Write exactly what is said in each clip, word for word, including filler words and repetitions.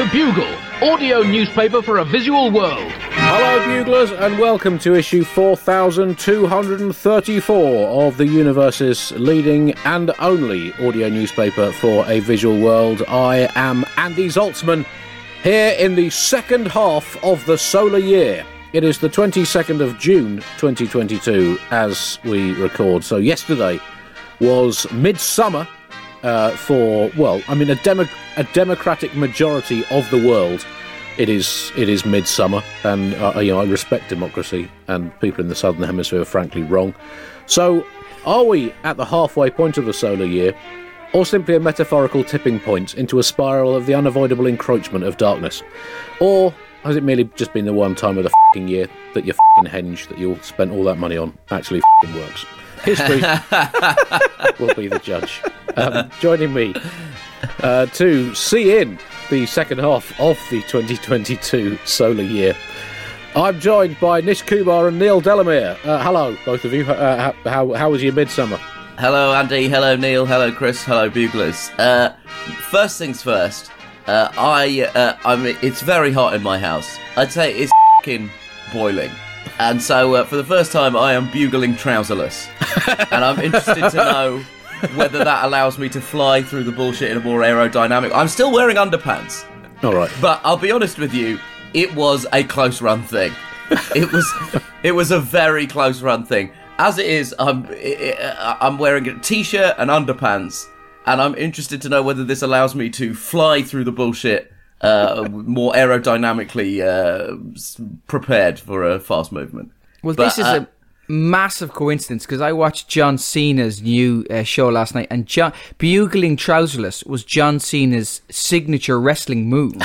The Bugle, audio newspaper for a visual world. Hello, Buglers, and welcome to issue four thousand two hundred thirty-four of the universe's leading and only audio newspaper for a visual world. I am Andy Zaltzman, here in the second half of the solar year. It is the twenty-second of June twenty twenty-two as we record. So yesterday was midsummer uh, for, well, I mean, a, demo- a democratic majority of the world. It is it is midsummer, and uh, you know I respect democracy, and people in the Southern Hemisphere are frankly wrong. So, are we at the halfway point of the solar year, or simply a metaphorical tipping point into a spiral of the unavoidable encroachment of darkness? Or has it merely just been the one time of the f***ing year that your f***ing henge that you all spent all that money on actually f***ing works? History will be the judge. Um, joining me uh, to see in the second half of the twenty twenty-two solar year, I'm joined by Nish Kumar and Neil Delamere. Uh, hello, both of you. Uh, how, how was your midsummer? Hello, Andy. Hello, Neil. Hello, Chris. Hello, Buglers. Uh, first things first. Uh, I, uh, I mean, it's very hot in my house. I'd say it's f***ing boiling. And so, uh, for the first time, I am bugling trouserless. And I'm interested to know whether that allows me to fly through the bullshit in a more aerodynamic... I'm still wearing underpants. All right. But I'll be honest with you, it was a close run thing. It was it was a very close run thing. As it is, I'm, I'm wearing a t-shirt and underpants, and I'm interested to know whether this allows me to fly through the bullshit uh, more aerodynamically uh, prepared for a fast movement. Well, but, this is uh, a massive coincidence, because I watched John Cena's new uh, show last night, and John, bugling trouserless was John Cena's signature wrestling move.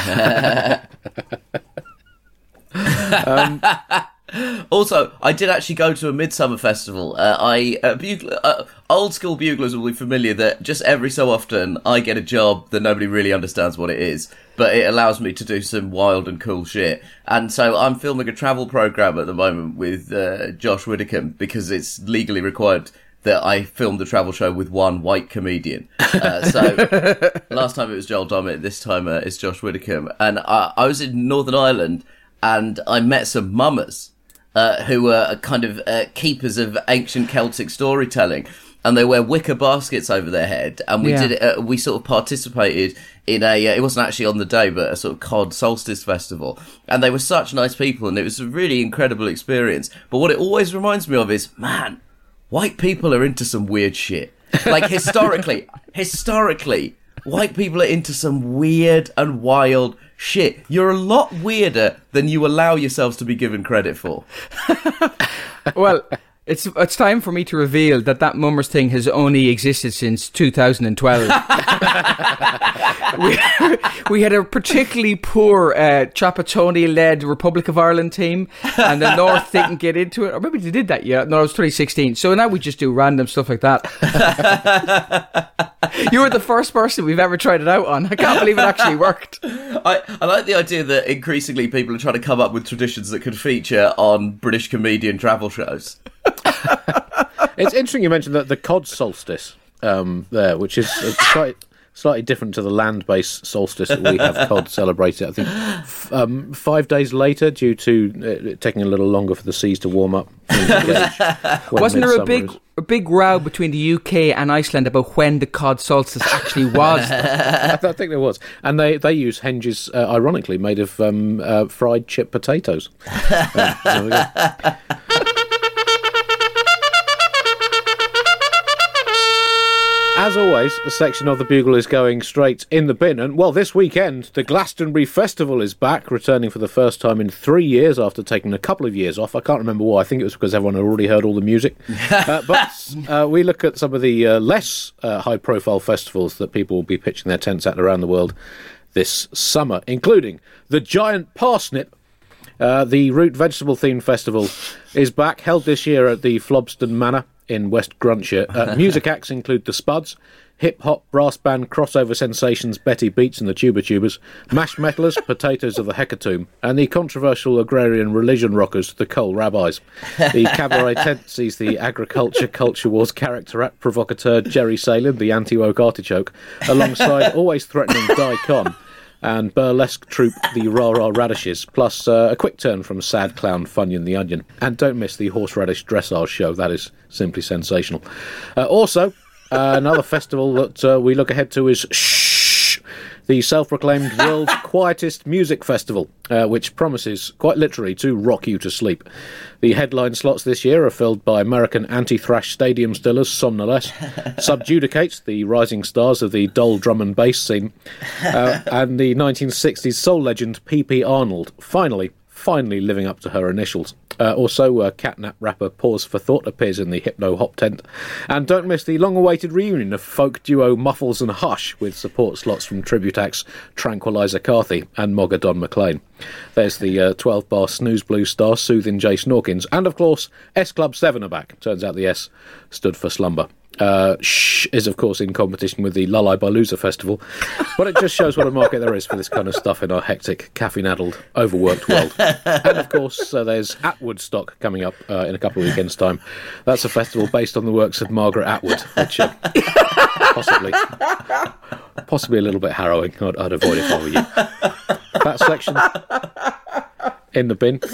um, also, I did actually go to a midsummer festival. Uh, I uh, bugle, uh, old school buglers will be familiar that just every so often I get a job that nobody really understands what it is, but it allows me to do some wild and cool shit. And so I'm filming a travel program at the moment with uh, Josh Widdicombe, because it's legally required that I filmed a travel show with one white comedian. Uh, so last time it was Joel Dommett, this time uh, it's Josh Widdicombe. And I, I was in Northern Ireland, and I met some mummers uh, who were kind of uh, keepers of ancient Celtic storytelling. And they wear wicker baskets over their head, and we yeah. did it. Uh, we sort of participated in a. Uh, it wasn't actually on the day, but a sort of cod solstice festival. And they were such nice people, and it was a really incredible experience. But what it always reminds me of is, man, white people are into some weird shit. Like historically, historically, white people are into some weird and wild shit. You're a lot weirder than you allow yourselves to be given credit for. Well. It's it's time for me to reveal that that mummers thing has only existed since two thousand twelve. we, we had a particularly poor uh, Trapattoni-led Republic of Ireland team, and the North didn't get into it. Or maybe they did that, yeah. No, it was twenty sixteen. So now we just do random stuff like that. You were the first person we've ever tried it out on. I can't believe it actually worked. I, I like the idea that increasingly people are trying to come up with traditions that could feature on British comedian travel shows. It's interesting you mentioned that the cod solstice um, there, which is slightly, slightly different to the land-based solstice that we have cod celebrated. I think f- um, five days later, due to it taking a little longer for the seas to warm up. Wasn't there a big is. a big row between the U K and Iceland about when the cod solstice actually was? I think there was, and they they use henges, uh, ironically, made of um, uh, fried chip potatoes. uh, there we go. As always, a section of the Bugle is going straight in the bin. And, well, this weekend, the Glastonbury Festival is back, returning for the first time in three years after taking a couple of years off. I can't remember why. I think it was because everyone had already heard all the music. uh, but uh, we look at some of the uh, less uh, high-profile festivals that people will be pitching their tents at around the world this summer, including the Giant Parsnip. Uh, the root vegetable-themed festival is back, held this year at the Flobston Manor in West Gruntshire. Uh, music acts include the Spuds, hip-hop brass band crossover sensations Betty Beats and the Tuba Tubers, mashed metalers, Potatoes of the Hecatomb, and the controversial agrarian religion rockers, the Coal Rabbis. The cabaret tent sees the agriculture culture wars character act provocateur Jerry Salem, the anti-woke artichoke, alongside always threatening Di Con. and burlesque troupe the Rah Rah Radishes, plus uh, a quick turn from sad clown Funyun the Onion. And don't miss the horseradish dressage show. That is simply sensational. Uh, also, uh, another festival that uh, we look ahead to is Shh, the self-proclaimed world's quietest music festival, uh, which promises, quite literally, to rock you to sleep. The headline slots this year are filled by American anti-thrash stadium stillers Somnoless, Subjudicate, the rising stars of the dull drum and bass scene, uh, and the nineteen sixties soul legend P P Arnold, finally, finally living up to her initials. Uh, also, uh, catnap rapper Pause for Thought appears in the Hypno Hop tent. And don't miss the long-awaited reunion of folk duo Muffles and Hush, with support slots from tribute acts Tranquilizer Carthy and Mogga Don McLean. There's the uh, twelve-bar snooze blues star Soothing Jay Snorkins. And, of course, S Club seven are back. Turns out the S stood for slumber. Uh, Shh is, of course, in competition with the Lullaby-Loser Festival, but it just shows what a market there is for this kind of stuff in our hectic, caffeine-addled, overworked world. And, of course, uh, there's Atwoodstock coming up uh, in a couple of weekends' time. That's a festival based on the works of Margaret Atwood, which uh, possibly, possibly a little bit harrowing. I'd, I'd avoid it if I were you. That section in the bin.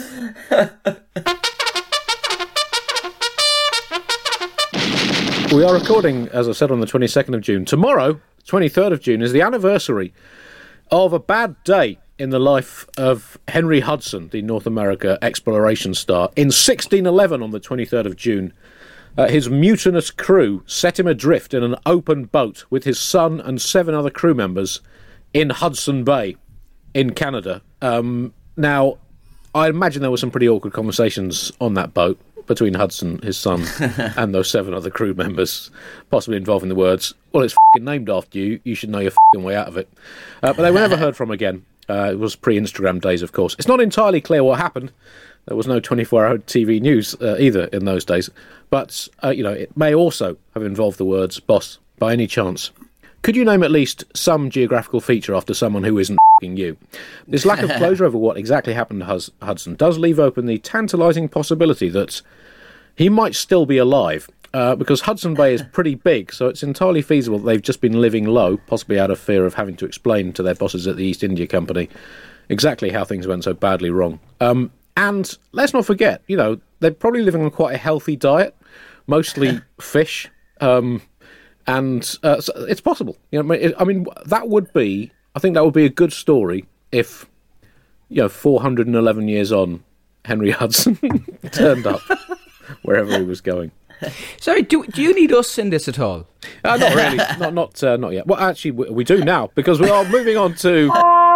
We are recording, as I said, on the twenty-second of June. Tomorrow, twenty-third of June, is the anniversary of a bad day in the life of Henry Hudson, the North America exploration star. In sixteen eleven, on the twenty-third of June, uh, his mutinous crew set him adrift in an open boat with his son and seven other crew members in Hudson Bay in Canada. Um, now, I imagine there were some pretty awkward conversations on that boat between Hudson, his son, and those seven other crew members, possibly involving the words, well, it's f***ing named after you, you should know your f***ing way out of it. Uh, but they were never heard from again. Uh, it was pre-Instagram days, of course. It's not entirely clear what happened. There was no twenty-four hour T V news uh, either in those days. But, uh, you know, it may also have involved the words, boss, by any chance. Could you name at least some geographical feature after someone who isn't f***ing you? This lack of closure over what exactly happened to Hus- Hudson does leave open the tantalising possibility that he might still be alive, uh, because Hudson Bay is pretty big, so it's entirely feasible that they've just been living low, possibly out of fear of having to explain to their bosses at the East India Company exactly how things went so badly wrong. Um, and let's not forget, you know, they're probably living on quite a healthy diet, mostly fish, um, and uh, so it's possible. You know, I mean, that would be, I think that would be a good story if, you know, four hundred eleven years on, Henry Hudson turned up wherever he was going. Sorry, do do you need us in this at all? Uh, not really, not not uh, not yet. Well, actually, we, we do now, because we are moving on to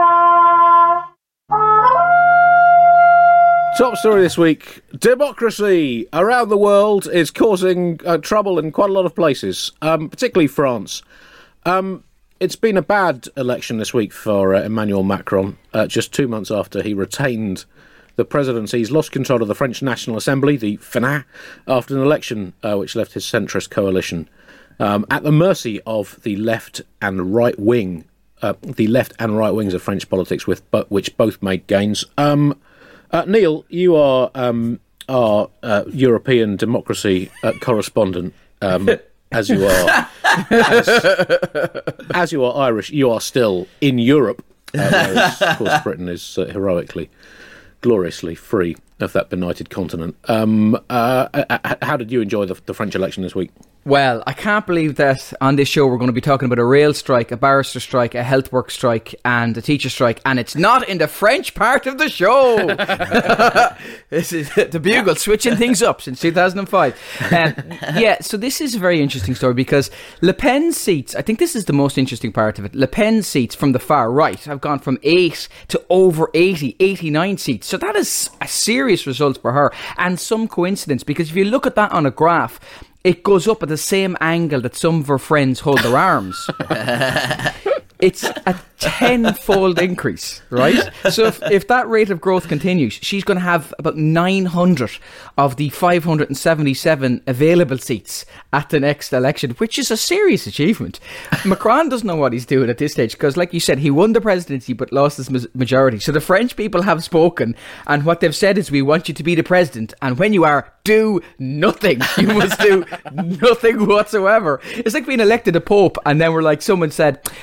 top story this week. Democracy around the world is causing uh, trouble in quite a lot of places, um, particularly France. Um, it's been a bad election this week for uh, Emmanuel Macron, uh, just two months after he retained the presidency. He's lost control of the French National Assembly, the F N A, after an election uh, which left his centrist coalition um, at the mercy of the left and right wing, uh, the left and right wings of French politics, with but which both made gains. Um, uh, Neil, you are um, our uh, European democracy uh, correspondent, um, as you are, as, as you are Irish. You are still in Europe, uh, whereas, of course, Britain is uh, heroically, gloriously free of that benighted continent. Um, uh, how did you enjoy the, the French election this week? Well, I can't believe that on this show we're going to be talking about a rail strike, a barrister strike, a health work strike, and a teacher strike, and it's not in the French part of the show. This is the Bugle switching things up since two thousand five. Um, yeah, so this is a very interesting story because Le Pen's seats, I think this is the most interesting part of it, Le Pen's seats from the far right have gone from eight to over eighty, eighty-nine seats. So that is a serious result for her, and some coincidence, because if you look at that on a graph, it goes up at the same angle that some of her friends hold their arms. It's a tenfold increase, right? So if, if that rate of growth continues, she's going to have about nine hundred of the five hundred seventy-seven available seats at the next election, which is a serious achievement. Macron doesn't know what he's doing at this stage because, like you said, he won the presidency but lost his ma- majority. So the French people have spoken, and what they've said is, we want you to be the president, and when you are, do nothing. You must do nothing whatsoever. It's like being elected a pope, and then we're like, someone said, but we're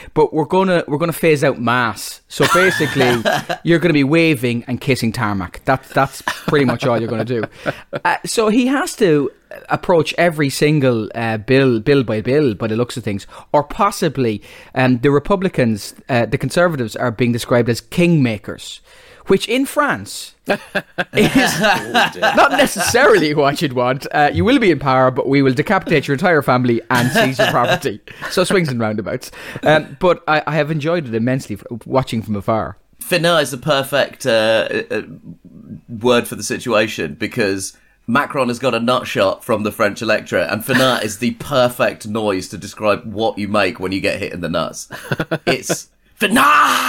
gonna we're gonna phase out mass. So basically, you're gonna be waving and kissing tarmac. That's that's pretty much all you're gonna do. Uh, so he has to approach every single uh, bill, bill by bill, by the looks of things, or possibly um, the Republicans, uh, the Conservatives, are being described as kingmakers, which in France is not necessarily what you'd want. Uh, you will be in power, but we will decapitate your entire family and seize your property. So swings and roundabouts. Um, but I, I have enjoyed it immensely watching from afar. Finna is the perfect uh, uh, word for the situation, because Macron has got a nut shot from the French electorate, and finna is the perfect noise to describe what you make when you get hit in the nuts. It's finna!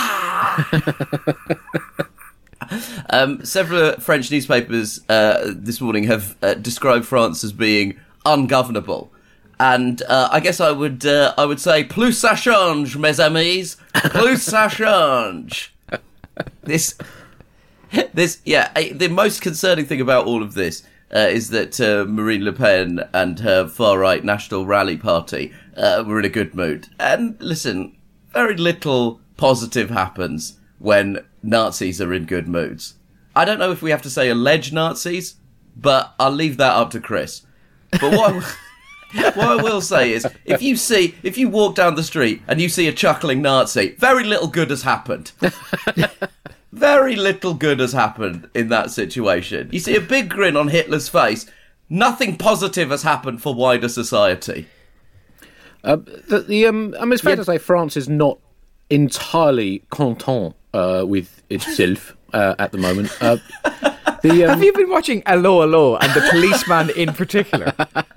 um, several French newspapers uh, this morning have uh, described France as being ungovernable. And uh, I guess I would uh, I would say, plus ça change, mes amis, plus ça change. This, this, yeah, the most concerning thing about all of this Uh, is that uh, Marine Le Pen and her far-right National Rally Party uh, were in a good mood. And listen, very little positive happens when Nazis are in good moods. I don't know if we have to say alleged Nazis, but I'll leave that up to Chris. But what I, what I will say is, if you see, if you walk down the street and you see a chuckling Nazi, very little good has happened. Very little good has happened in that situation. You see a big grin on Hitler's face. Nothing positive has happened for wider society. Uh, the, the um, I mean, it's fair yeah. to say France is not entirely content uh, with itself uh, at the moment. Uh, the, um... Have you been watching Allo Allo and the policeman in particular?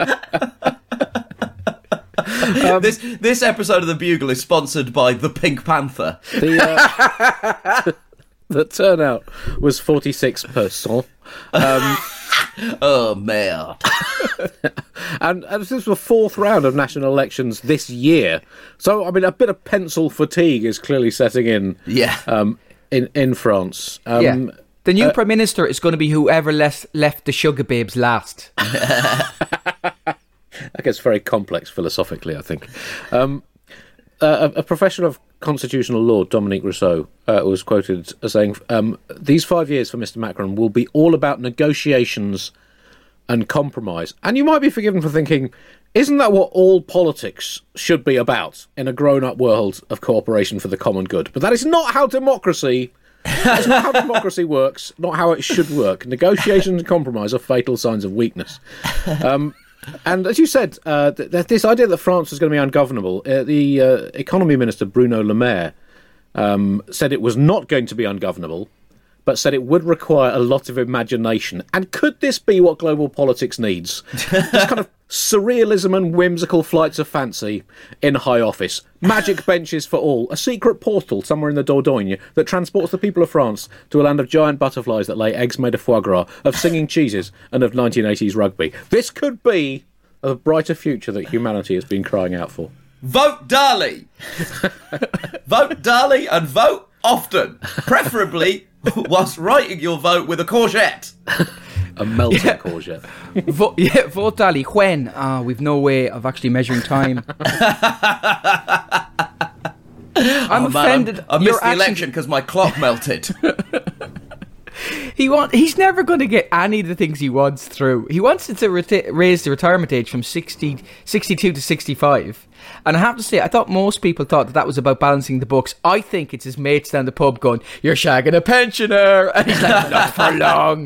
Um, this this episode of The Bugle is sponsored by the Pink Panther. The, uh, the turnout was forty-six percent. Um, oh, merde. and, and this was the fourth round of national elections this year. So, I mean, a bit of pencil fatigue is clearly setting in yeah. um, in, in France. Um, yeah. The new uh, Prime Minister is going to be whoever less, left the sugar babes last. That gets very complex philosophically, I think. Um, uh, a, a professor of constitutional law, Dominique Rousseau, uh, was quoted as saying, um, these five years for Mister Macron will be all about negotiations and compromise. And you might be forgiven for thinking, isn't that what all politics should be about in a grown-up world of cooperation for the common good? But that is not how democracy... That's not how democracy works, not how it should work. Negotiations and compromise are fatal signs of weakness. Um... And as you said, uh, th- th- this idea that France was going to be ungovernable, uh, the uh, economy minister, Bruno Le Maire, um, said it was not going to be ungovernable, but said it would require a lot of imagination. And could this be what global politics needs? This kind of surrealism and whimsical flights of fancy in high office. Magic benches for all. A secret portal somewhere in the Dordogne that transports the people of France to a land of giant butterflies that lay eggs made of foie gras, of singing cheeses, and of nineteen eighties rugby. This could be a brighter future that humanity has been crying out for. Vote Dali! Vote Dali and vote often. Preferably whilst writing your vote with a courgette. A melted yeah. courgette. Vo- yeah, vote Dali. When? Ah, we've no way of actually measuring time. I'm oh, offended. Man, I, I missed Your the action... election because my clock melted. He want, He's never going to get any of the things he wants through. He wants it to reti- raise the retirement age from sixty, sixty-two to sixty-five. And I have to say, I thought most people thought that that was about balancing the books. I think it's his mates down the pub going, "You're shagging a pensioner." And he's like, "Not for long."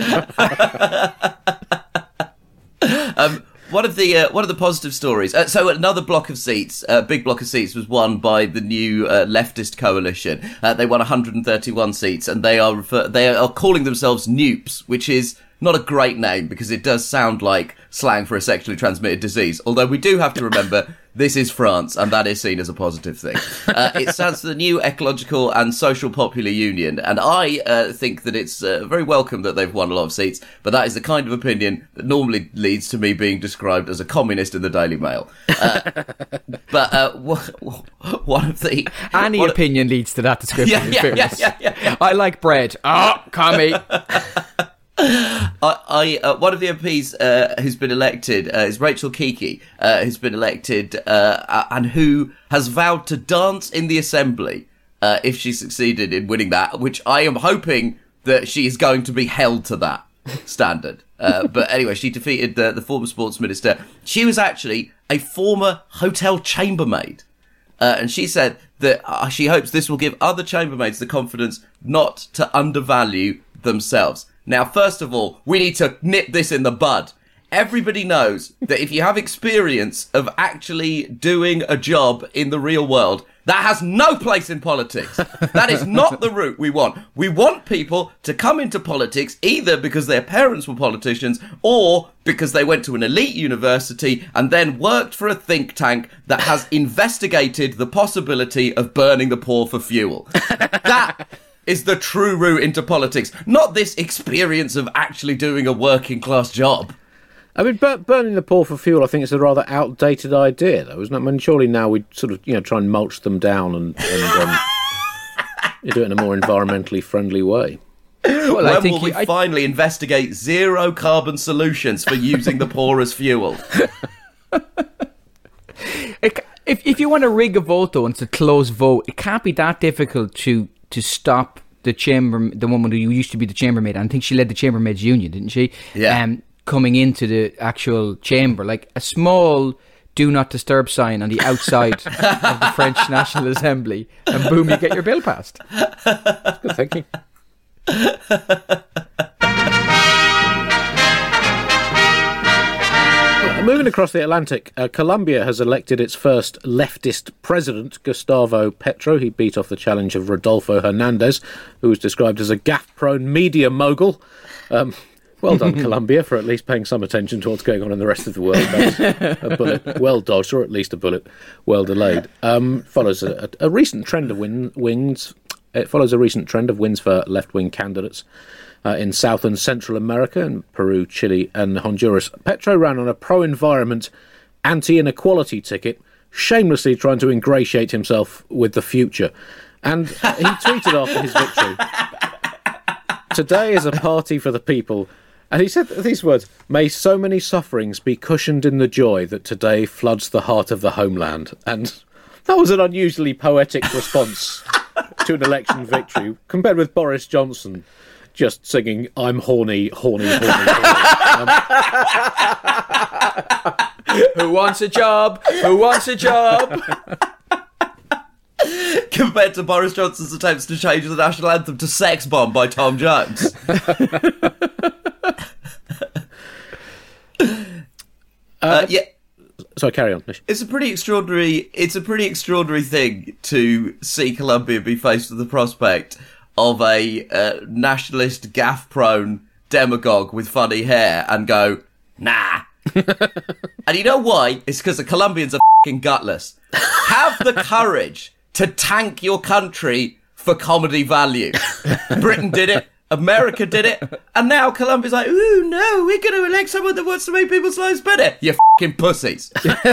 um, one of the uh, one of the positive stories. Uh, so another block of seats, a uh, big block of seats, was won by the new uh, leftist coalition. Uh, they won one hundred thirty-one seats, and they are refer- they are calling themselves Nupes, which is not a great name because it does sound like slang for a sexually transmitted disease. Although we do have to remember this is France, and that is seen as a positive thing. Uh, it stands for the New Ecological and Social Popular Union, and I uh, think that it's uh, very welcome that they've won a lot of seats, but that is the kind of opinion that normally leads to me being described as a communist in the Daily Mail. Uh, but uh, one of the... Any opinion of, leads to that description, yeah, in yeah, fairness. Yeah, yeah, yeah. I like bread. Ah, oh, commie. I, I uh, one of the M Ps uh, who's been elected uh, is Rachel Kiki, uh, who's been elected uh, and who has vowed to dance in the Assembly uh, if she succeeded in winning that, which I am hoping that she is going to be held to that standard. Uh, but anyway, she defeated the, the former sports minister. She was actually a former hotel chambermaid. Uh, and she said that uh, she hopes this will give other chambermaids the confidence not to undervalue themselves. Now, first of all, we need to nip this in the bud. Everybody knows that if you have experience of actually doing a job in the real world, that has no place in politics. That is not the route we want. We want people to come into politics either because their parents were politicians or because they went to an elite university and then worked for a think tank that has investigated the possibility of burning the poor for fuel. That is the true route into politics, not this experience of actually doing a working class job. I mean, bur- burning the poor for fuel, I think it's a rather outdated idea, though, isn't it? I mean, surely now we sort of, you know, try and mulch them down and, and um, you do it in a more environmentally friendly way. Well, when I think will we I... finally investigate zero carbon solutions for using the poor as fuel? If if you want to rig a vote, though, and it's a close vote, it can't be that difficult to to stop the chamber, the woman who used to be the chambermaid. I think she led the chambermaids union, didn't she? Yeah. Um, coming into the actual chamber, like a small do not disturb sign on the outside of the French National Assembly, and boom, you get your bill passed. Good thinking. Moving across the Atlantic, uh, Colombia has elected its first leftist president, Gustavo Petro. He beat off the challenge of Rodolfo Hernandez, who was described as a gaffe-prone media mogul. Um, well done, Colombia, for at least paying some attention to what's going on in the rest of the world. That's a bullet well dodged, or at least a bullet well delayed. Um, follows a, a recent trend of win, wins. It follows a recent trend of wins for left-wing candidates uh, in South and Central America, in Peru, Chile and Honduras. Petro ran on a pro-environment, anti-inequality ticket, shamelessly trying to ingratiate himself with the future. And he tweeted after his victory, "Today is a party for the people." And he said these words, "May so many sufferings be cushioned in the joy that today floods the heart of the homeland." And that was an unusually poetic response to an election victory, compared with Boris Johnson just singing, "I'm horny, horny, horny, horny." Um, Who wants a job? Who wants a job? Compared to Boris Johnson's attempts to change the national anthem to Sex Bomb by Tom Jones. uh, yeah. Sorry, carry on. It's a pretty extraordinary. It's a pretty extraordinary thing to see Colombia be faced with the prospect of a uh, nationalist, gaff-prone demagogue with funny hair, and go, nah. And you know why? It's because the Colombians are fucking gutless. Have the courage to tank your country for comedy value. Britain did it. America did it. And now Colombia's like, ooh, no, we're going to elect someone that wants to make people's lives better. You fucking pussies.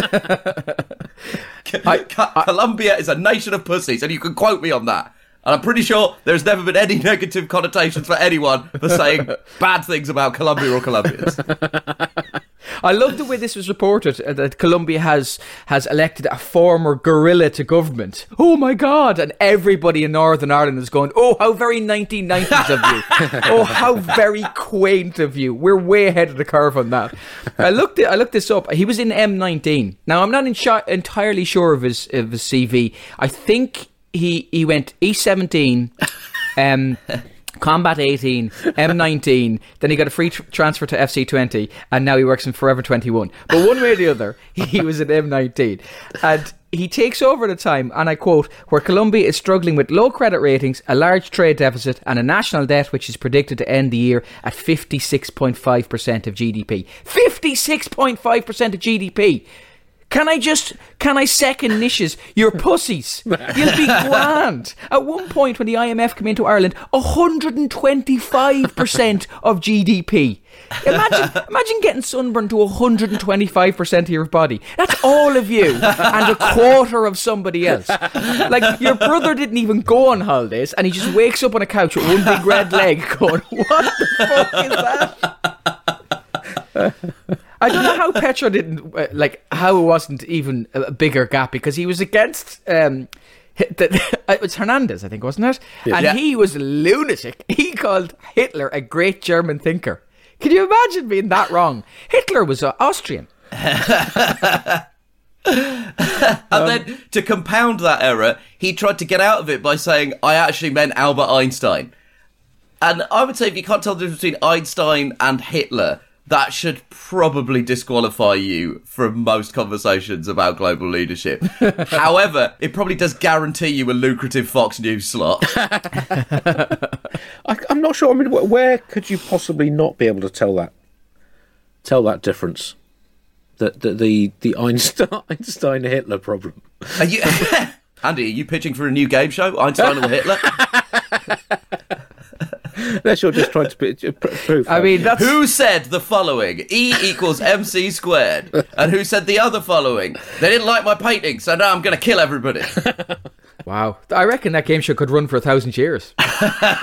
I, I, Colombia is a nation of pussies, and you can quote me on that. And I'm pretty sure there's never been any negative connotations for anyone for saying bad things about Colombia or Colombians. I love the way this was reported, uh, that Colombia has has elected a former guerrilla to government. Oh my God! And everybody in Northern Ireland is going, oh, how very nineteen nineties of you. Oh, how very quaint of you. We're way ahead of the curve on that. I looked I looked this up. He was in M nineteen. Now, I'm not in sh- entirely sure of his, of his C V. I think he, he went E seventeen, um... Combat eighteen, M nineteen, then he got a free tr- transfer to F C twenty, and now he works in Forever twenty-one. But one way or the other, he was at M nineteen. And he takes over at a time, and I quote, where Colombia is struggling with low credit ratings, a large trade deficit, and a national debt which is predicted to end the year at fifty-six point five percent of G D P. fifty-six point five percent of G D P! Can I just, can I second niches? You're pussies. You'll be grand. At one point when the I M F came into Ireland, one hundred twenty-five percent of G D P. Imagine, imagine getting sunburned to one hundred twenty-five percent of your body. That's all of you and a quarter of somebody else. Like, your brother didn't even go on holidays and he just wakes up on a couch with one big red leg going, what the fuck is that? I don't know how Petro didn't, uh, like, how it wasn't even a bigger gap, because he was against, um, the, it was Hernandez, I think, wasn't it? Yeah. And yeah. he was a lunatic. He called Hitler a great German thinker. Can you imagine being that wrong? Hitler was uh, Austrian. And um, then, to compound that error, he tried to get out of it by saying, I actually meant Albert Einstein. And I would say if you can't tell the difference between Einstein and Hitler, that should probably disqualify you from most conversations about global leadership. However, it probably does guarantee you a lucrative Fox News slot. I, I'm not sure. I mean, where could you possibly not be able to tell that tell that difference? The the the, the Einstein Einstein Hitler problem. Are you, Andy? Are you pitching for a new game show, Einstein or Hitler? Unless you're just trying to p- prove. I mean, that's... Who said the following? E equals mc squared. And who said the other following? They didn't like my painting, so now I'm going to kill everybody. Wow. I reckon that game show could run for a thousand years. This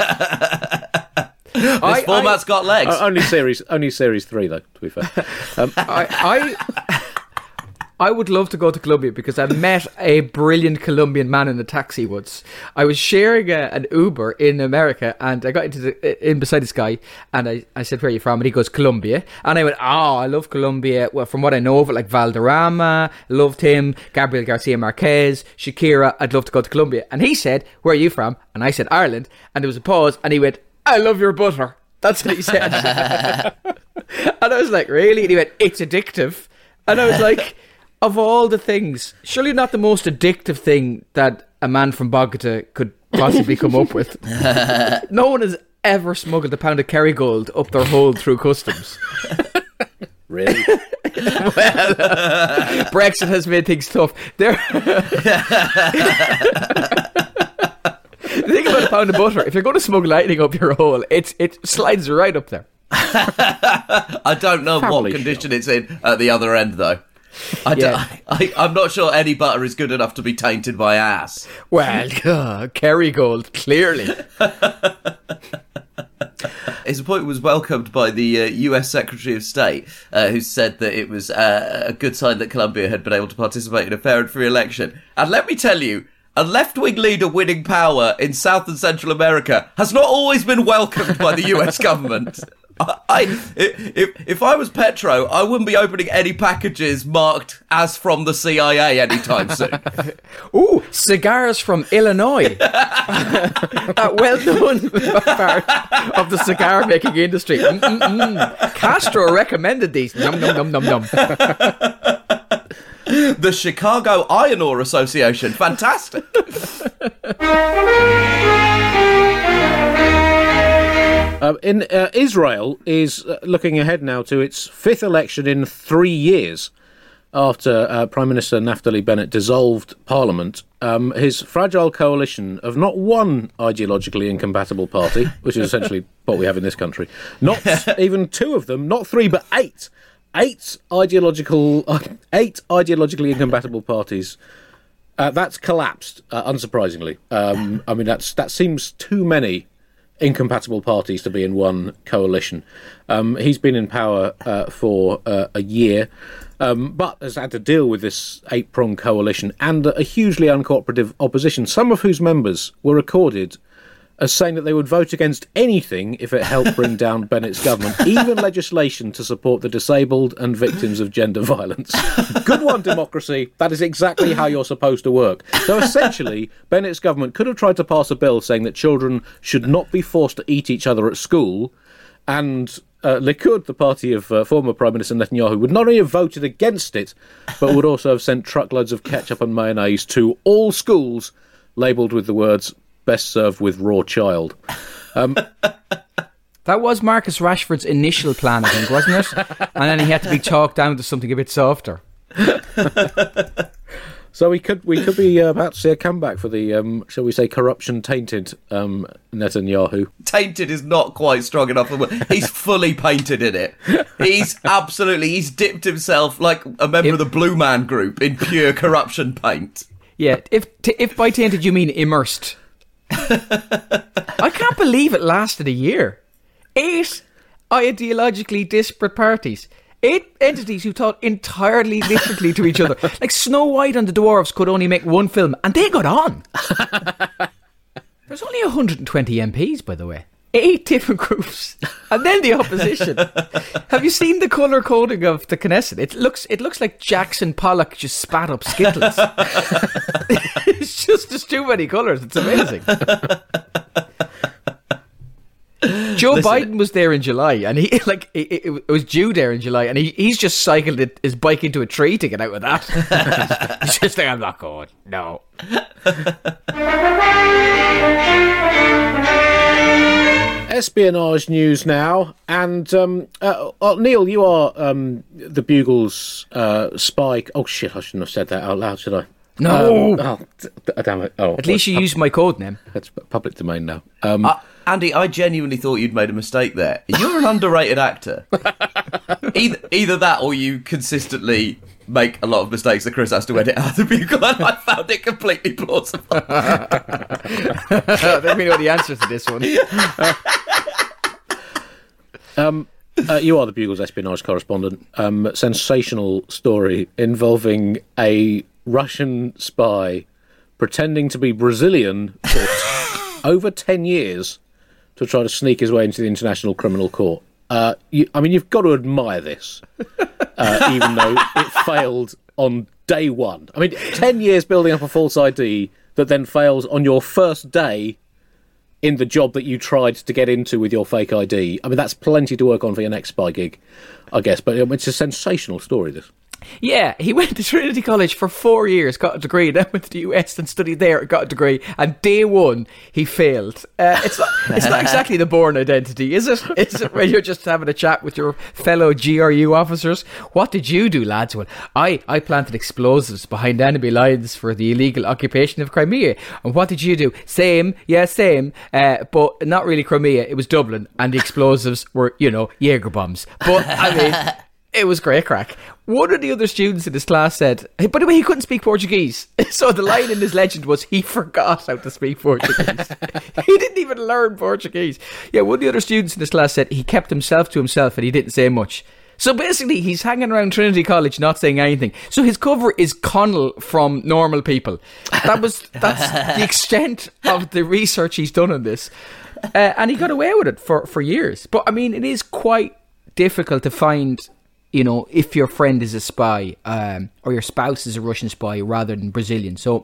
I, format's I, got legs. Uh, only series, only series three, though, to be fair. Um, I... I I would love to go to Colombia because I met a brilliant Colombian man in a taxi once. I was sharing a, an Uber in America and I got into the, in beside this guy and I, I said, where are you from? And he goes, Colombia. And I went, oh, I love Colombia. Well, from what I know of it, like Valderrama, loved him, Gabriel Garcia Marquez, Shakira, I'd love to go to Colombia. And he said, where are you from? And I said, Ireland. And there was a pause and he went, I love your butter. That's what he said. And I was like, really? And he went, it's addictive. And I was like... Of all the things, surely not the most addictive thing that a man from Bogota could possibly come up with. No one has ever smuggled a pound of Kerrygold up their hole through customs. Really? Well, uh, Brexit has made things tough. There. The thing about a pound of butter, if you're going to smuggle anything up your hole, it's it slides right up there. I don't know Family what condition shop. It's in at the other end, though. I yeah. I, I'm not sure any butter is good enough to be tainted by ass. Well, uh, Kerrygold, clearly. His appointment was welcomed by the uh, U S Secretary of State, uh, who said that it was uh, a good sign that Colombia had been able to participate in a fair and free election. And let me tell you, a left-wing leader winning power in South and Central America has not always been welcomed by the U S government. I, if if I was Petro, I wouldn't be opening any packages marked as from the C I A anytime soon. Ooh, cigars from Illinois. That well-known part of the cigar-making industry. Mm-mm-mm. Castro recommended these. Num num num num num. The Chicago Iron Ore Association. Fantastic. Uh, in uh, Israel is uh, looking ahead now to its fifth election in three years after uh, Prime Minister Naftali Bennett dissolved Parliament. Um, his fragile coalition of not one ideologically incompatible party, which is essentially what we have in this country, not even two of them, not three, but eight, eight ideological, uh, eight ideologically incompatible parties. Uh, that's collapsed, uh, unsurprisingly. Um, I mean, that's that seems too many incompatible parties to be in one coalition. Um, he's been in power uh, for uh, a year, um, but has had to deal with this eight-pronged coalition and a hugely uncooperative opposition, some of whose members were recorded as saying that they would vote against anything if it helped bring down Bennett's government, even legislation to support the disabled and victims of gender violence. Good one, democracy. That is exactly how you're supposed to work. So essentially, Bennett's government could have tried to pass a bill saying that children should not be forced to eat each other at school, and uh, Likud, the party of uh, former Prime Minister Netanyahu, would not only have voted against it, but would also have sent truckloads of ketchup and mayonnaise to all schools labelled with the words best served with raw child. Um, that was Marcus Rashford's initial plan, I think, wasn't it? And then he had to be talked down to something a bit softer. So we could we could be uh, about to see a comeback for the, um, shall we say, corruption-tainted um, Netanyahu. Tainted is not quite strong enough. He's fully painted in it. He's absolutely, he's dipped himself like a member If- of the Blue Man Group in pure corruption paint. Yeah, if t- if by tainted you mean immersed. I can't believe it lasted a year. Eight ideologically disparate parties. Eight entities who talk entirely differently to each other. Like Snow White and the Dwarves could only make one film, and they got on. There's only one hundred twenty M Ps, by the way. Eight different groups. And then the opposition. Have you seen the colour coding of the Knesset? It looks it looks like Jackson Pollock just spat up Skittles. It's just there's too many colours. It's amazing. Joe Listen, Biden was there in July, and he like it, it, it was due there in July, and he, he's just cycled it, his bike into a tree to get out with that. He's just like, I'm not going. No. Espionage news now, and um, uh, uh, Neil, you are um, the Bugle's uh, spy. Oh shit! I shouldn't have said that out loud, should I? No. Um, oh, d- d- damn it! Oh, At least you well, used my code name. That's public domain now. Um, Uh, Andy, I genuinely thought you'd made a mistake there. You're an underrated actor. Either, either that or you consistently make a lot of mistakes that Chris has to edit out of the Bugle, and I found it completely plausible. I think we know the answer to this one. um, uh, you are the Bugle's espionage correspondent. Um, sensational story involving a Russian spy pretending to be Brazilian for t- over ten years to try to sneak his way into the International Criminal Court. Uh, you, I mean, you've got to admire this, uh, even though it failed on day one. I mean, ten years building up a false I D that then fails on your first day in the job that you tried to get into with your fake I D. I mean, that's plenty to work on for your next spy gig, I guess. But um, it's a sensational story, this. Yeah, he went to Trinity College for four years, got a degree, then went to the U S and studied there, got a degree, and day one, he failed. Uh, it's, not, it's not exactly the Bourne Identity, is it? Is it when you're just having a chat with your fellow G R U officers? What did you do, lads? Well, I, I planted explosives behind enemy lines for the illegal occupation of Crimea. And what did you do? Same, yeah, same, uh, but not really Crimea, it was Dublin, and the explosives were, you know, Jaeger bombs. But, I mean... It was great crack. One of the other students in his class said, hey, by the way, he couldn't speak Portuguese. So the line in his legend was, he forgot how to speak Portuguese. He didn't even learn Portuguese. Yeah, one of the other students in his class said he kept himself to himself and he didn't say much. So basically, he's hanging around Trinity College not saying anything. So his cover is Connell from Normal People. That was That's the extent of the research he's done on this. Uh, and he got away with it for, for years. But, I mean, it is quite difficult to find... You know, if your friend is a spy um, or your spouse is a Russian spy rather than Brazilian. So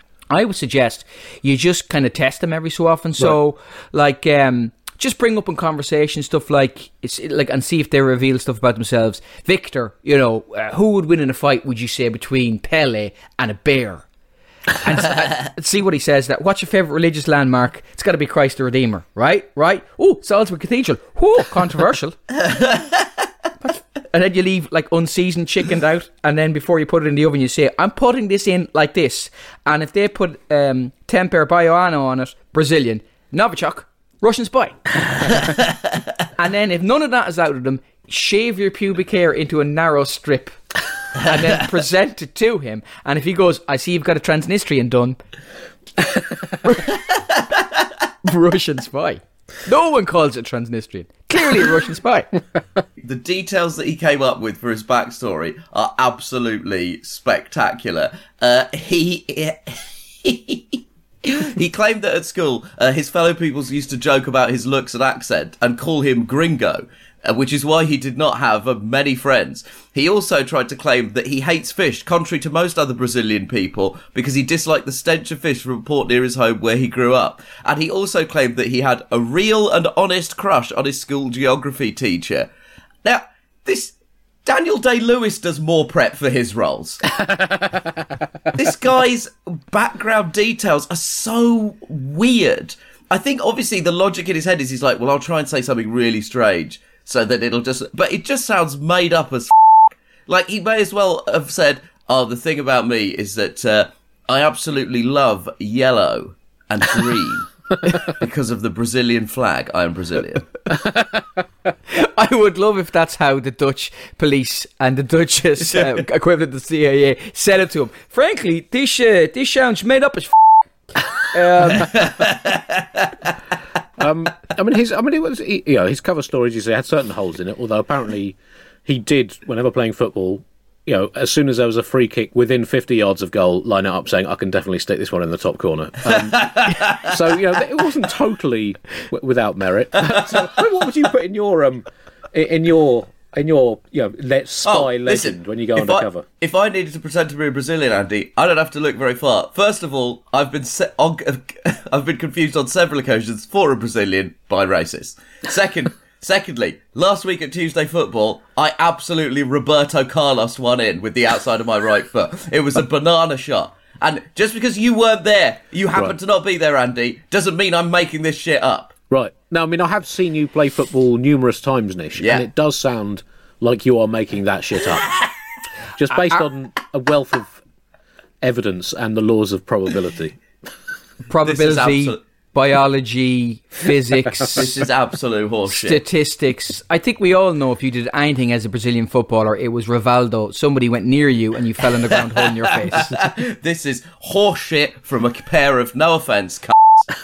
I would suggest you just kind of test them every so often. So, right. like, um, just bring up in conversation stuff like, it's like, and see if they reveal stuff about themselves. Victor, you know, uh, who would win in a fight, would you say, between Pele and a bear? And uh, see what he says. That what's your favourite religious landmark? It's got to be Christ the Redeemer, right? Right? Oh, Salisbury Cathedral. Whoa, controversial. But, and then you leave like unseasoned chickened out, and then before you put it in the oven, you say, "I'm putting this in like this." And if they put um, Temper Baiano on it, Brazilian, Novichok, Russian spy. And then if none of that is out of them, shave your pubic hair into a narrow strip, and then present it to him. And if he goes, "I see you've got a Transnistrian done," Russian spy. No one calls it Transnistrian. Clearly a Russian spy. The details that he came up with for his backstory are absolutely spectacular. Uh, he, he he claimed that at school, uh, his fellow pupils used to joke about his looks and accent and call him gringo, uh, which is why he did not have uh, many friends. He also tried to claim that he hates fish, contrary to most other Brazilian people, because he disliked the stench of fish from a port near his home where he grew up. And he also claimed that he had a real and honest crush on his school geography teacher. Now, this... Daniel Day-Lewis does more prep for his roles. This guy's background details are so weird. I think, obviously, the logic in his head is he's like, well, I'll try and say something really strange so that it'll just... But it just sounds made up as f***. Like, he may as well have said, oh, the thing about me is that uh, I absolutely love yellow and green because of the Brazilian flag. I am Brazilian. I would love if that's how the Dutch police and the Dutch uh, equivalent of the C I A said it to him. Frankly, this, uh, this sounds made up as f- um, um, I mean, his, I mean, it was, he, you know, his cover stories, he had certain holes in it, although apparently he did, whenever playing football, you know, as soon as there was a free kick within fifty yards of goal, line it up saying, I can definitely stick this one in the top corner. Um, so, you know, it wasn't totally w- without merit. So, I mean, what would you put in your, um, in your, in your, you know, let's spy Oh, legend listen, when you go if I- undercover? If I needed to pretend to be a Brazilian, Andy, I don't have to look very far. First of all, I've been se- on, I've been confused on several occasions for a Brazilian by racists. Second, secondly, last week at Tuesday Football, I absolutely Roberto Carlos one in with the outside of my right foot. It was a banana shot. And just because you weren't there, you happened Right. to not be there, Andy, doesn't mean I'm making this shit up. Right. Now, I mean, I have seen you play football numerous times, Nish, Yeah. and it does sound like you are making that shit up. Just based on a wealth of evidence and the laws of probability. probability, absolute- biology, physics, This is absolute horseshit. statistics. I think we all know if you did anything as a Brazilian footballer, it was Rivaldo. Somebody went near you and you fell in the ground holding your face. This is horseshit from a pair of, no offence, c***s.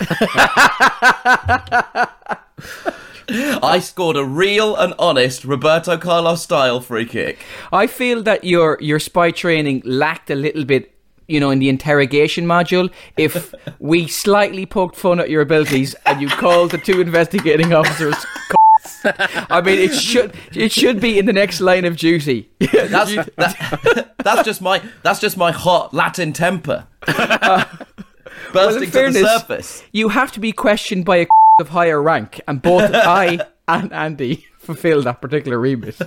I scored a real and honest Roberto Carlos style free kick. I feel that your your spy training lacked a little bit, you know, in the interrogation module. If we slightly poked fun at your abilities and you called the two investigating officers c***s. I mean, it should it should be in the next line of duty. That's that, that's just my that's just my hot Latin temper bursting in to fairness, the surface. You have to be questioned by a of higher rank, and both I and Andy fulfill that particular remit.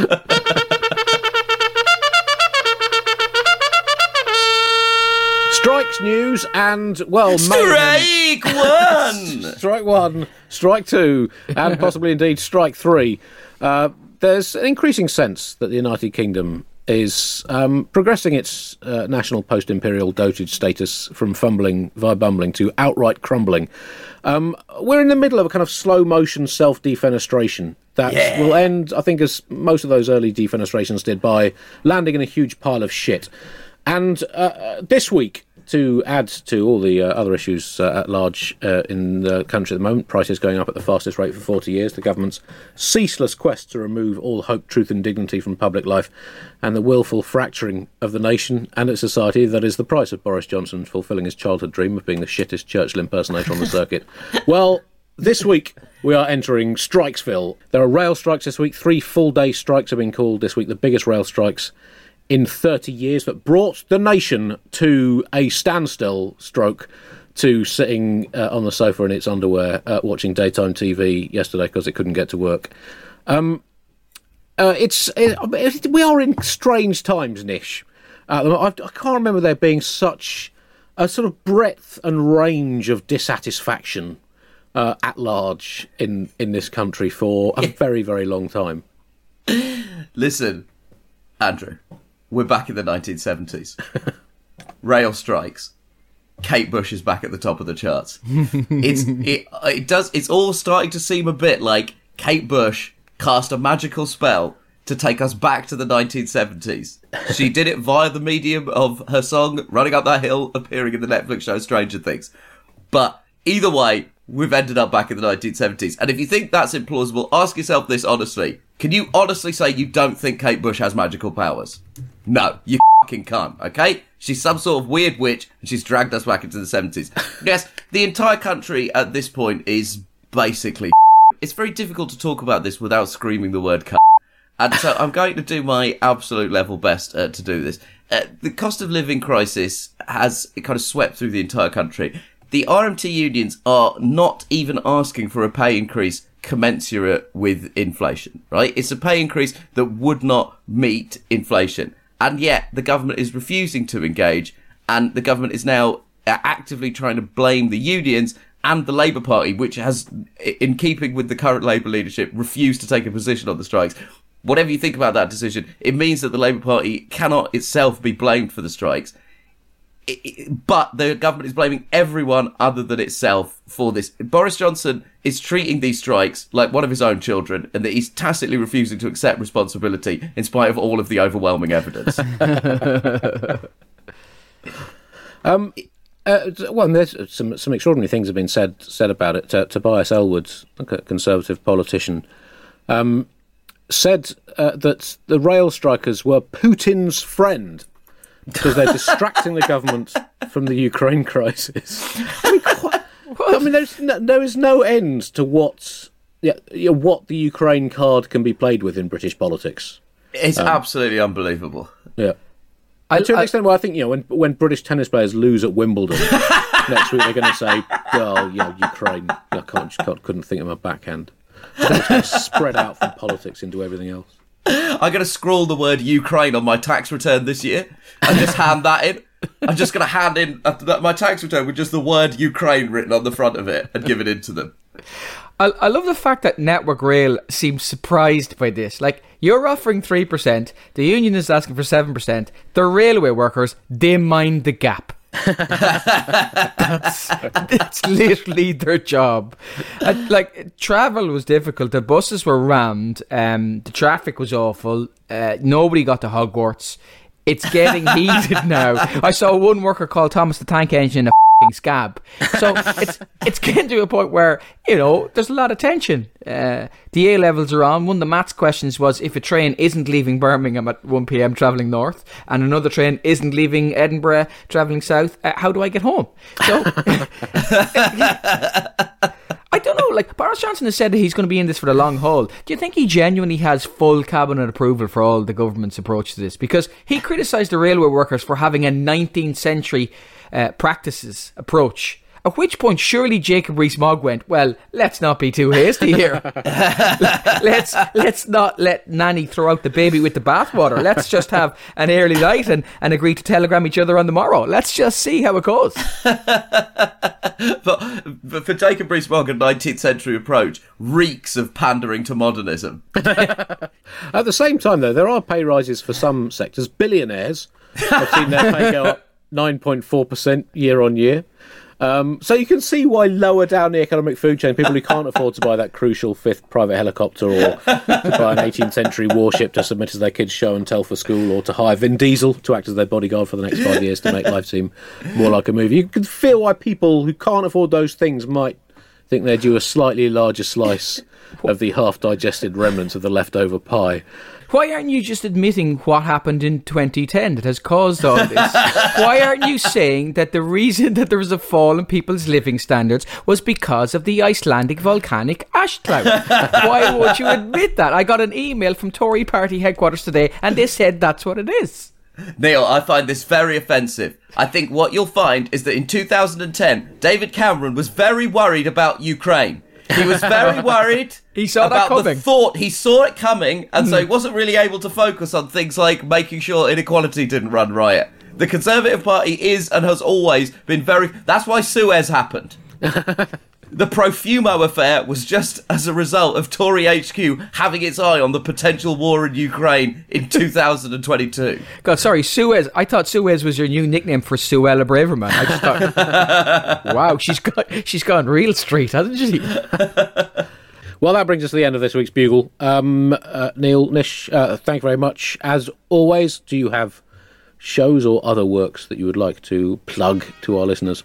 Strikes news and, well, mayhem. Strike one. Strike one, strike two, and possibly indeed strike three. Uh, there's an increasing sense that the United Kingdom is um, progressing its uh, national post-imperial dotage status from fumbling via bumbling to outright crumbling. Um, we're in the middle of a kind of slow-motion self-defenestration that Yeah. will end, I think, as most of those early defenestrations did, by landing in a huge pile of shit. And uh, this week, to add to all the uh, other issues uh, at large uh, in the country at the moment, prices going up at the fastest rate for forty years, the government's ceaseless quest to remove all hope, truth and dignity from public life, and the willful fracturing of the nation and its society that is the price of Boris Johnson fulfilling his childhood dream of being the shittest Churchill impersonator on the circuit. Well, this week we are entering Strikesville. There are rail strikes this week. Three full-day strikes have been called this week, the biggest rail strikes in thirty years, that brought the nation to a standstill, stroke to sitting uh, on the sofa in its underwear uh, watching daytime T V yesterday because it couldn't get to work. Um, uh, it's it, it, we are in strange times, Nish. Uh, I, I can't remember there being such a sort of breadth and range of dissatisfaction uh, at large in, in this country for a very, very long time. Listen, Andrew, we're back in the nineteen seventies. Rail strikes. Kate Bush is back at the top of the charts. It's it it does it's all starting to seem a bit like Kate Bush cast a magical spell to take us back to the nineteen seventies. She did it via the medium of her song Running Up That Hill, appearing in the Netflix show Stranger Things. But either way, we've ended up back in the nineteen seventies. And if you think that's implausible, ask yourself this honestly. Can you honestly say you don't think Kate Bush has magical powers? No, you fucking can't, okay? She's some sort of weird witch, and she's dragged us back into the seventies. Yes, the entire country at this point is basically it's very difficult to talk about this without screaming the word c***. And so I'm going to do my absolute level best uh, to do this. Uh, the cost of living crisis has kind of swept through the entire country. The R M T unions are not even asking for a pay increase commensurate with inflation, right? It's a pay increase that would not meet inflation. And yet the government is refusing to engage, and the government is now actively trying to blame the unions and the Labour Party, which has, in keeping with the current Labour leadership, refused to take a position on the strikes. whatever you think about that decision, it means that the Labour Party cannot itself be blamed for the strikes. It, it, but the government is blaming everyone other than itself for this. Boris Johnson is treating these strikes like one of his own children, and that he's tacitly refusing to accept responsibility in spite of all of the overwhelming evidence. um, uh, well, there's some some extraordinary things have been said said about it. Uh, Tobias Ellwood, a Conservative politician, um, said uh, that the rail strikers were Putin's friend, because they're distracting the government from the Ukraine crisis. I mean, quite, I mean there's no, there is no end to what, yeah, yeah, what the Ukraine card can be played with in British politics. It's um, absolutely unbelievable. Yeah. And I, to an I, extent, well, I think, you know, when when British tennis players lose at Wimbledon next week, they're going to say, well, you know, Ukraine, I can't, can't couldn't think of my backhand. It's going to spread out from politics into everything else. I'm going to scrawl the word Ukraine on my tax return this year and just hand that in. I'm just going to hand in my tax return with just the word Ukraine written on the front of it and give it in to them. I, I love the fact that Network Rail seems surprised by this. Like, you're offering three percent, the union is asking for seven percent, the railway workers, they mind the gap. that's, that's literally their job. And, like, travel was difficult. The buses were rammed. Um, the traffic was awful. Uh, nobody got to Hogwarts. It's getting heated now. I saw one worker call Thomas the Tank Engine a f***ing scab. So it's it's getting to a point where, you know, there's a lot of tension. Uh, the A levels are on. One of the maths questions was, if a train isn't leaving Birmingham at one p.m. travelling north, and another train isn't leaving Edinburgh travelling south, uh, how do I get home? So I don't know, like, Boris Johnson has said that he's going to be in this for the long haul. Do you think he genuinely has full cabinet approval for all the government's approach to this? Because he criticised the railway workers for having a nineteenth century uh, practices approach. At which point, surely Jacob Rees-Mogg went, well, let's not be too hasty here. let's let's not let Nanny throw out the baby with the bathwater. Let's just have an early night and, and agree to telegram each other on the morrow. Let's just see how it goes. but, but for Jacob Rees-Mogg, a nineteenth century approach reeks of pandering to modernism. At the same time, though, there are pay rises for some sectors. Billionaires have seen their pay go up nine point four percent year on year. Um, so you can see why lower down the economic food chain, people who can't afford to buy that crucial fifth private helicopter, or to buy an eighteenth century warship to submit as their kids' show and tell for school, or to hire Vin Diesel to act as their bodyguard for the next five years to make life seem more like a movie. You can feel why people who can't afford those things might think they're due a slightly larger slice of the half-digested remnants of the leftover pie. Why aren't you just admitting what happened in twenty ten that has caused all this? Why aren't you saying that the reason that there was a fall in people's living standards was because of the Icelandic volcanic ash cloud? Why won't you admit that? I got an email from Tory party headquarters today and they said that's what it is. Neil, I find this very offensive. I think what you'll find is that in two thousand ten, David Cameron was very worried about Ukraine. He was very worried he saw about that coming. the thought. He saw it coming, and mm. so he wasn't really able to focus on things like making sure inequality didn't run riot. The Conservative Party is and has always been very... That's why Suez happened. The Profumo affair was just as a result of Tory H Q having its eye on the potential war in Ukraine in two thousand twenty-two. God, sorry, Suez. I thought Suez was your new nickname for Suella Braverman. I just thought, wow, she's got she's gone real street, hasn't she? Well, that brings us to the end of this week's Bugle. Um, uh, Neil, Nish, uh, thank you very much. As always, do you have shows or other works that you would like to plug to our listeners?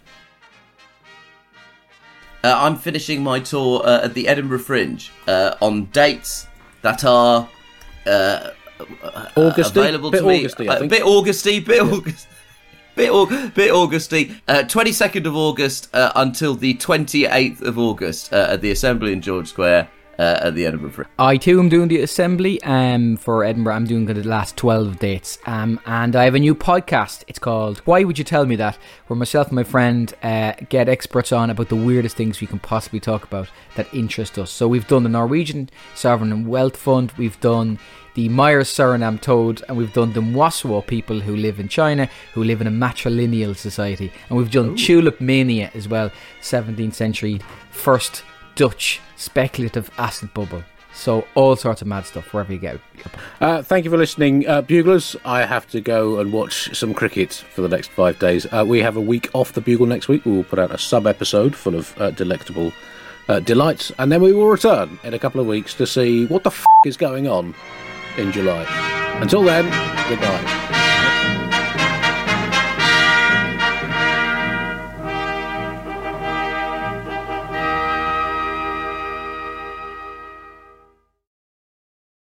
Uh, I'm finishing my tour uh, at the Edinburgh Fringe uh, on dates that are uh, Augusty? available bit to me. Augusty, I think. Uh, bit Augusty, bit yeah. August, bit, Aug- bit Augusty. Uh, twenty-second of August uh, until the twenty-eighth of August uh, at the Assembly in George Square. Uh, at the Edinburgh Fringe. I too am doing the Assembly um, for Edinburgh. I'm doing the last twelve dates, um, and I have a new podcast. It's called Why Would You Tell Me That, where myself and my friend uh, get experts on about the weirdest things we can possibly talk about that interest us. So we've done the Norwegian Sovereign Wealth Fund, we've done the Myers Suriname Toad, and we've done the Mwaswo people who live in China, who live in a matrilineal society, and we've done Ooh. Tulip Mania as well, seventeenth century, first Dutch speculative acid bubble. So all sorts of mad stuff wherever you get your Uh, thank you for listening, uh, Buglers. I have to go and watch some cricket for the next five days. Uh, we have a week off the Bugle next week. We will put out a sub-episode full of uh, delectable uh, delights, and then we will return in a couple of weeks to see what the f*** is going on in July. Until then, goodbye.